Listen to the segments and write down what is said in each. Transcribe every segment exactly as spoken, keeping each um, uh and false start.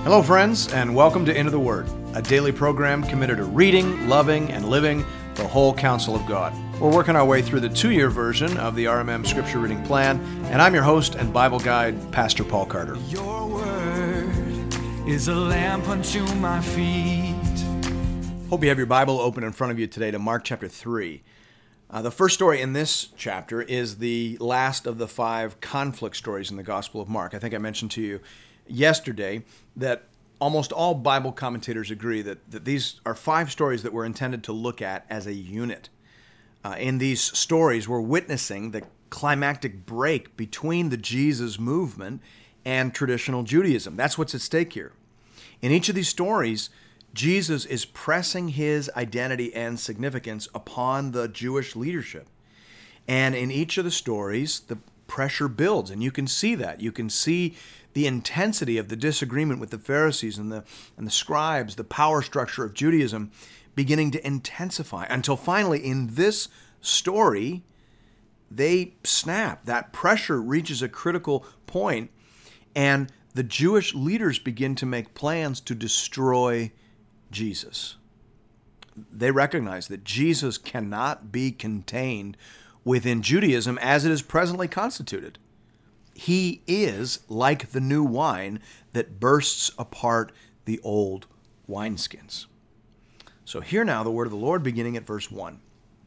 Hello, friends, and welcome to Into the Word, a daily program committed to reading, loving, and living the whole counsel of God. We're working our way through the two-year version of the R M M Scripture Reading Plan, and I'm your host and Bible guide, Pastor Paul Carter. Your word is a lamp unto my feet. Hope you have your Bible open in front of you today to Mark chapter three. Uh, the first story in this chapter is the last of the five conflict stories in the Gospel of Mark. I think I mentioned to you yesterday that almost all Bible commentators agree that, that these are five stories that we're intended to look at as a unit. Uh, in these stories, we're witnessing the climactic break between the Jesus movement and traditional Judaism. That's what's at stake here. In each of these stories, Jesus is pressing his identity and significance upon the Jewish leadership. And in each of the stories, the pressure builds, and you can see that. You can see the intensity of the disagreement with the Pharisees and the and the scribes, the power structure of Judaism beginning to intensify until finally in this story, they snap. That pressure reaches a critical point, and the Jewish leaders begin to make plans to destroy Jesus. They recognize that Jesus cannot be contained within Judaism as it is presently constituted. He is like the new wine that bursts apart the old wineskins. So hear now the word of the Lord beginning at verse one.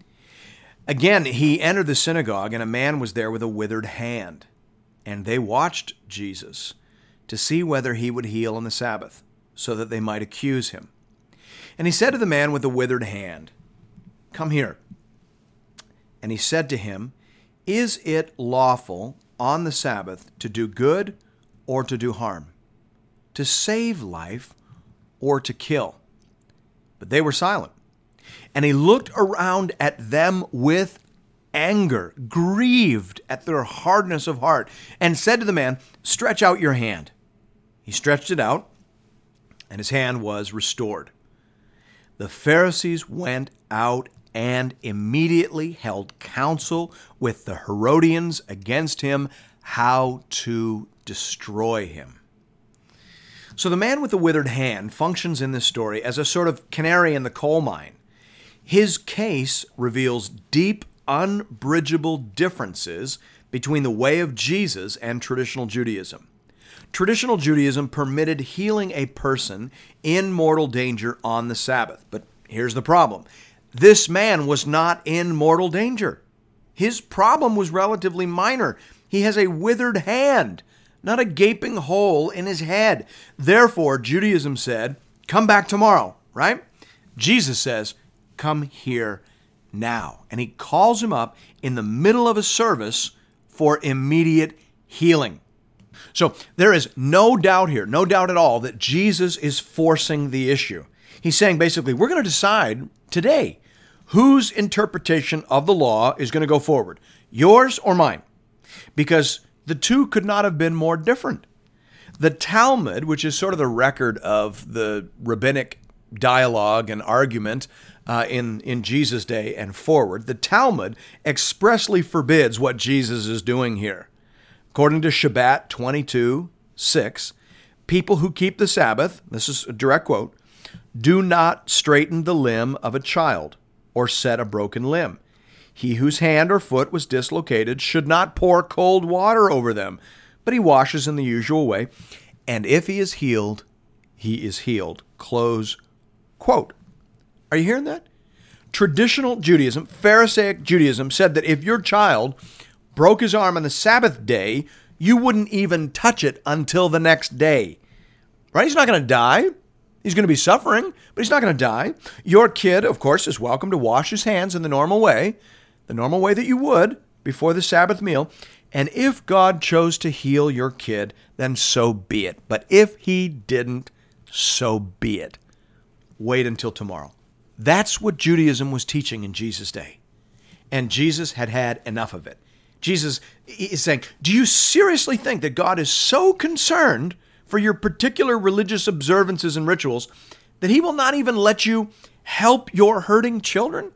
Again, he entered the synagogue, and a man was there with a withered hand. And they watched Jesus to see whether he would heal on the Sabbath, so that they might accuse him. And he said to the man with the withered hand, "Come here." And he said to him, "Is it lawful on the Sabbath to do good or to do harm, to save life or to kill?" But they were silent. And he looked around at them with anger, grieved at their hardness of heart, and said to the man, "Stretch out your hand." He stretched it out, and his hand was restored. The Pharisees went out and immediately held counsel with the Herodians against him, how to destroy him. So the man with the withered hand functions in this story as a sort of canary in the coal mine. His case reveals deep, unbridgeable differences between the way of Jesus and traditional Judaism. Traditional Judaism permitted healing a person in mortal danger on the Sabbath. But here's the problem. This man was not in mortal danger. His problem was relatively minor. He has a withered hand, not a gaping hole in his head. Therefore, Judaism said, "Come back tomorrow," right? Jesus says, "Come here now." And he calls him up in the middle of a service for immediate healing. So there is no doubt here, no doubt at all, that Jesus is forcing the issue. He's saying basically, we're going to decide today whose interpretation of the law is going to go forward, yours or mine, because the two could not have been more different. The Talmud, which is sort of the record of the rabbinic dialogue and argument uh, in, in Jesus' day and forward, the Talmud expressly forbids what Jesus is doing here. According to Shabbat twenty-two six, people who keep the Sabbath, this is a direct quote, do not straighten the limb of a child or set a broken limb. He whose hand or foot was dislocated should not pour cold water over them, but he washes in the usual way. And if he is healed, he is healed. Close quote. Are you hearing that? Traditional Judaism, Pharisaic Judaism, said that if your child broke his arm on the Sabbath day, you wouldn't even touch it until the next day. Right? He's not going to die. He's going to be suffering, but he's not going to die. Your kid, of course, is welcome to wash his hands in the normal way, the normal way that you would before the Sabbath meal. And if God chose to heal your kid, then so be it. But if he didn't, so be it. Wait until tomorrow. That's what Judaism was teaching in Jesus' day. And Jesus had had enough of it. Jesus is saying, do you seriously think that God is so concerned for your particular religious observances and rituals that he will not even let you help your hurting children?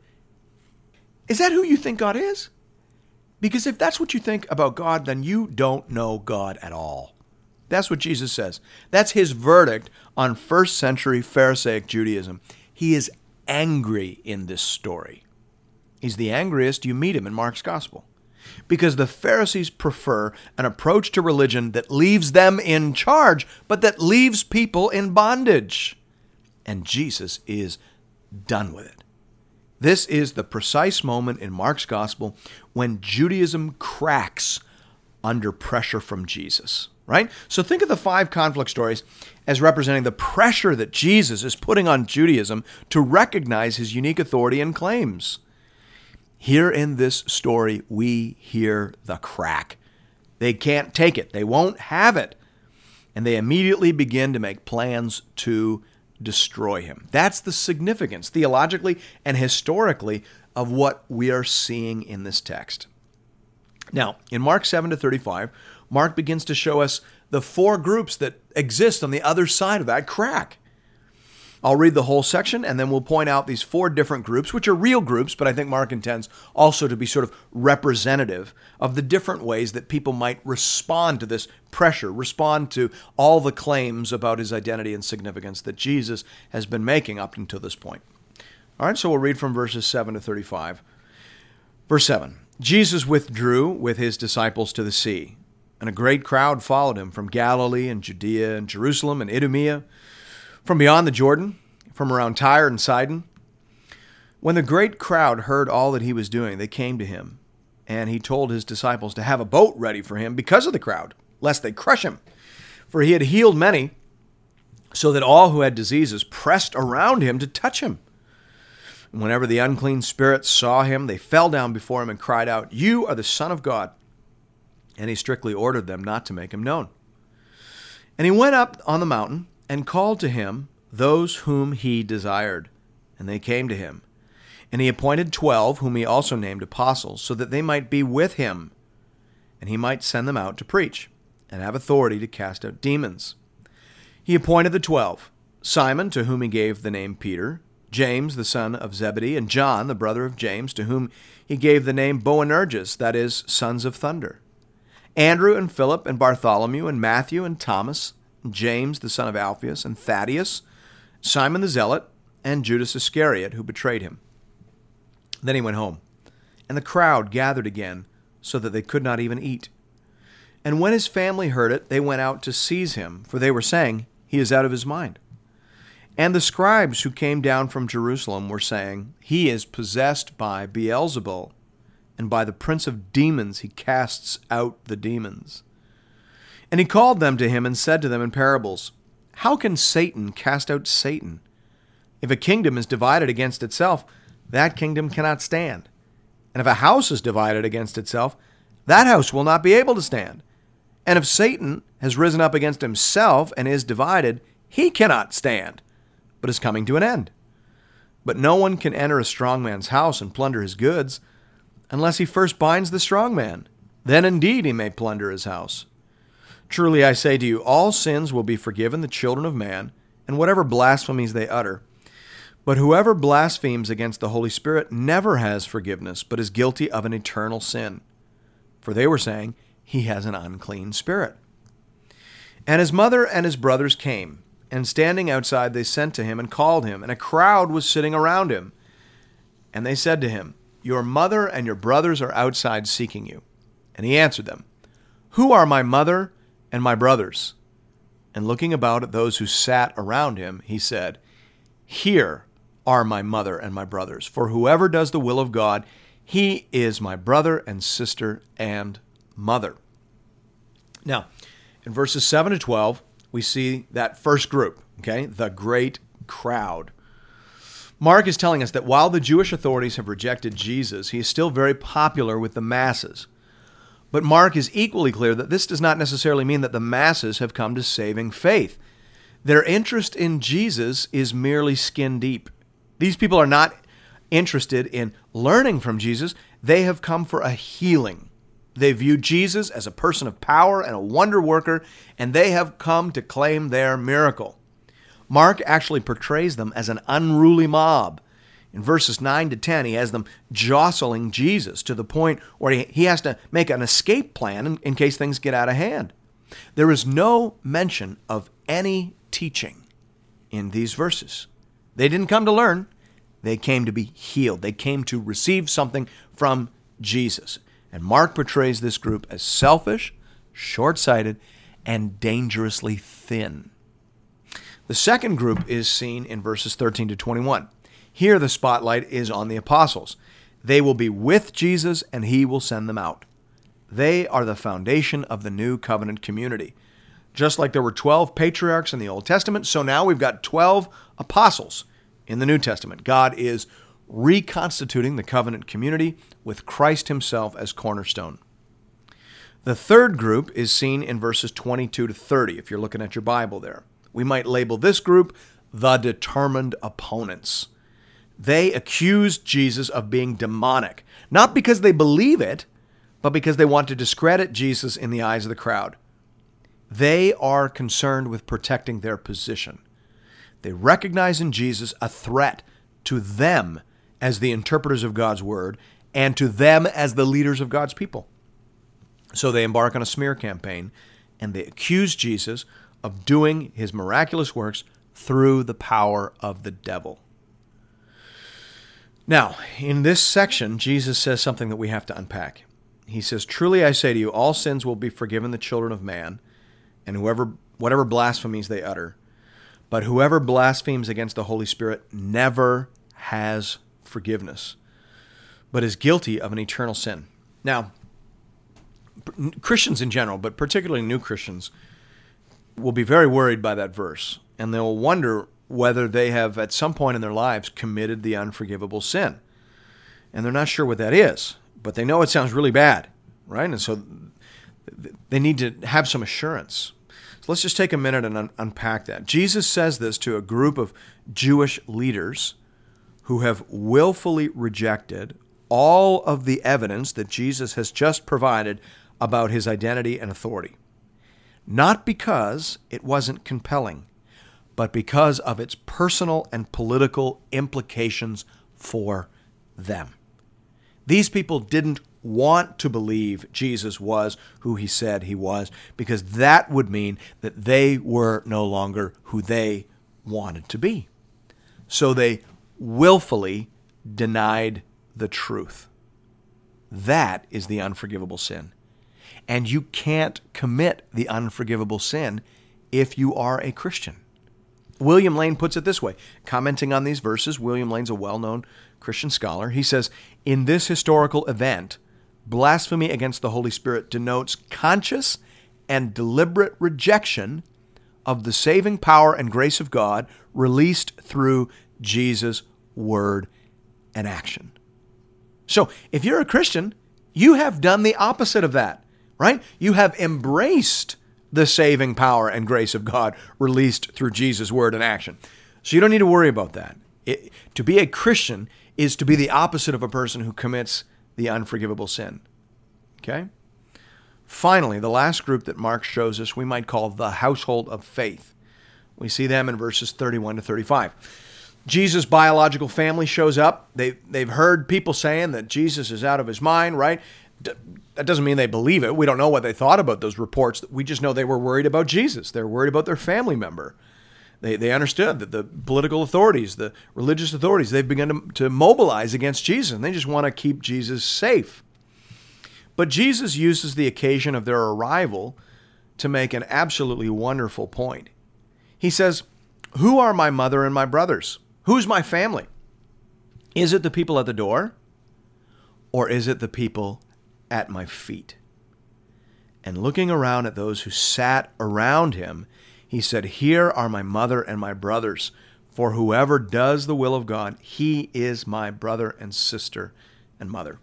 Is that who you think God is? Because if that's what you think about God, then you don't know God at all. That's what Jesus says. That's his verdict on first century Pharisaic Judaism. He is angry in this story. He's the angriest you meet him in Mark's gospel, because the Pharisees prefer an approach to religion that leaves them in charge, but that leaves people in bondage. And Jesus is done with it. This is the precise moment in Mark's gospel when Judaism cracks under pressure from Jesus, right? So think of the five conflict stories as representing the pressure that Jesus is putting on Judaism to recognize his unique authority and claims. Here in this story, we hear the crack. They can't take it. They won't have it. And they immediately begin to make plans to destroy him. That's the significance, theologically and historically, of what we are seeing in this text. Now, in Mark seven to thirty-five, Mark begins to show us the four groups that exist on the other side of that crack. I'll read the whole section, and then we'll point out these four different groups, which are real groups, but I think Mark intends also to be sort of representative of the different ways that people might respond to this pressure, respond to all the claims about his identity and significance that Jesus has been making up until this point. All right, so we'll read from verses seven to thirty-five. Verse seven, Jesus withdrew with his disciples to the sea, and a great crowd followed him from Galilee and Judea and Jerusalem and Idumea, from beyond the Jordan, from around Tyre and Sidon. When the great crowd heard all that he was doing, they came to him, and he told his disciples to have a boat ready for him because of the crowd, lest they crush him. For he had healed many, so that all who had diseases pressed around him to touch him. And whenever the unclean spirits saw him, they fell down before him and cried out, "You are the Son of God." And he strictly ordered them not to make him known. And he went up on the mountain and called to him those whom he desired, and they came to him. And he appointed twelve, whom he also named apostles, so that they might be with him, and he might send them out to preach, and have authority to cast out demons. He appointed the twelve, Simon, to whom he gave the name Peter, James, the son of Zebedee, and John, the brother of James, to whom he gave the name Boanerges, that is, sons of thunder, Andrew and Philip and Bartholomew and Matthew and Thomas, James, the son of Alphaeus, and Thaddeus, Simon the Zealot, and Judas Iscariot, who betrayed him. Then he went home, and the crowd gathered again, so that they could not even eat. And when his family heard it, they went out to seize him, for they were saying, "He is out of his mind." And the scribes who came down from Jerusalem were saying, "He is possessed by Beelzebul, and by the prince of demons he casts out the demons." And he called them to him and said to them in parables, "How can Satan cast out Satan? If a kingdom is divided against itself, that kingdom cannot stand. And if a house is divided against itself, that house will not be able to stand. And if Satan has risen up against himself and is divided, he cannot stand, but is coming to an end. But no one can enter a strong man's house and plunder his goods, unless he first binds the strong man. Then indeed he may plunder his house. Truly I say to you, all sins will be forgiven the children of man, and whatever blasphemies they utter. But whoever blasphemes against the Holy Spirit never has forgiveness, but is guilty of an eternal sin. For they were saying, he has an unclean spirit. And his mother and his brothers came, and standing outside they sent to him and called him, and a crowd was sitting around him. And they said to him, "Your mother and your brothers are outside seeking you." And he answered them, "Who are my mother and my brothers?" And looking about at those who sat around him, he said, "Here are my mother and my brothers. For whoever does the will of God, he is my brother and sister and mother." Now, in verses seven to twelve, we see that first group, okay, the great crowd. Mark is telling us that while the Jewish authorities have rejected Jesus, he is still very popular with the masses. But Mark is equally clear that this does not necessarily mean that the masses have come to saving faith. Their interest in Jesus is merely skin deep. These people are not interested in learning from Jesus. They have come for a healing. They view Jesus as a person of power and a wonder worker, and they have come to claim their miracle. Mark actually portrays them as an unruly mob. In verses nine to ten, he has them jostling Jesus to the point where he, he has to make an escape plan in, in case things get out of hand. There is no mention of any teaching in these verses. They didn't come to learn. They came to be healed. They came to receive something from Jesus. And Mark portrays this group as selfish, short-sighted, and dangerously thin. The second group is seen in verses thirteen to twenty-one. Here the spotlight is on the apostles. They will be with Jesus and he will send them out. They are the foundation of the new covenant community. Just like there were twelve patriarchs in the Old Testament, so now we've got twelve apostles in the New Testament. God is reconstituting the covenant community with Christ himself as cornerstone. The third group is seen in verses twenty-two to thirty, if you're looking at your Bible there. We might label this group the determined opponents. They accused Jesus of being demonic, not because they believe it, but because they want to discredit Jesus in the eyes of the crowd. They are concerned with protecting their position. They recognize in Jesus a threat to them as the interpreters of God's word and to them as the leaders of God's people. So they embark on a smear campaign and they accuse Jesus of doing his miraculous works through the power of the devil. Now, in this section, Jesus says something that we have to unpack. He says, "Truly I say to you, all sins will be forgiven the children of man, and whoever, whatever blasphemies they utter. But whoever blasphemes against the Holy Spirit never has forgiveness, but is guilty of an eternal sin." Now, Christians in general, but particularly new Christians, will be very worried by that verse, and they'll wonder whether they have at some point in their lives committed the unforgivable sin. And they're not sure what that is, but they know it sounds really bad, right? And so they need to have some assurance. So let's just take a minute and un- unpack that. Jesus says this to a group of Jewish leaders who have willfully rejected all of the evidence that Jesus has just provided about his identity and authority. Not because it wasn't compelling, but because of its personal and political implications for them. These people didn't want to believe Jesus was who he said he was, because that would mean that they were no longer who they wanted to be. So they willfully denied the truth. That is the unforgivable sin. And you can't commit the unforgivable sin if you are a Christian. William Lane puts it this way, commenting on these verses. William Lane's a well-known Christian scholar. He says, "In this historical event, blasphemy against the Holy Spirit denotes conscious and deliberate rejection of the saving power and grace of God released through Jesus' word and action." So if you're a Christian, you have done the opposite of that, right? You have embraced the saving power and grace of God released through Jesus' word and action. So you don't need to worry about that. It, to be a Christian is to be the opposite of a person who commits the unforgivable sin. Okay? Finally, the last group that Mark shows us we might call the household of faith. We see them in verses thirty-one to thirty-five. Jesus' biological family shows up. They, they've heard people saying that Jesus is out of his mind, right? That doesn't mean they believe it. We don't know what they thought about those reports. We just know they were worried about Jesus. They're worried about their family member. They they understood that the political authorities, the religious authorities, they've begun to, to mobilize against Jesus, and they just want to keep Jesus safe. But Jesus uses the occasion of their arrival to make an absolutely wonderful point. He says, "Who are my mother and my brothers? Who's my family? Is it the people at the door, or is it the people at my feet?" And looking around at those who sat around him, he said, "Here are my mother and my brothers. For whoever does the will of God, he is my brother and sister and mother."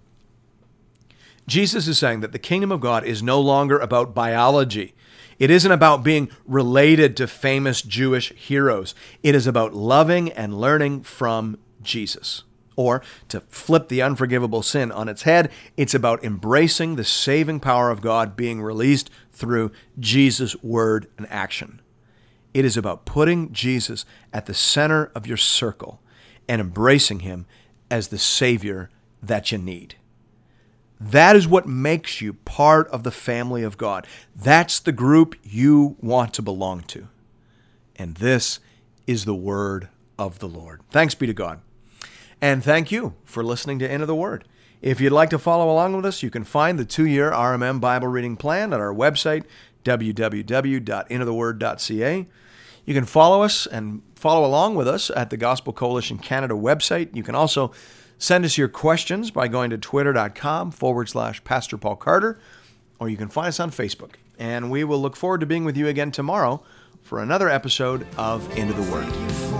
Jesus is saying that the kingdom of God is no longer about biology. It isn't about being related to famous Jewish heroes. It is about loving and learning from Jesus. Or, to flip the unforgivable sin on its head, it's about embracing the saving power of God being released through Jesus' word and action. It is about putting Jesus at the center of your circle and embracing him as the Savior that you need. That is what makes you part of the family of God. That's the group you want to belong to. And this is the word of the Lord. Thanks be to God. And thank you for listening to Into the Word. If you'd like to follow along with us, you can find the two-year R M M Bible reading plan at our website, w w w dot into the word dot c a. You can follow us and follow along with us at the Gospel Coalition Canada website. You can also send us your questions by going to twitter.com forward slash Pastor Paul Carter, or you can find us on Facebook. And we will look forward to being with you again tomorrow for another episode of Into the Word.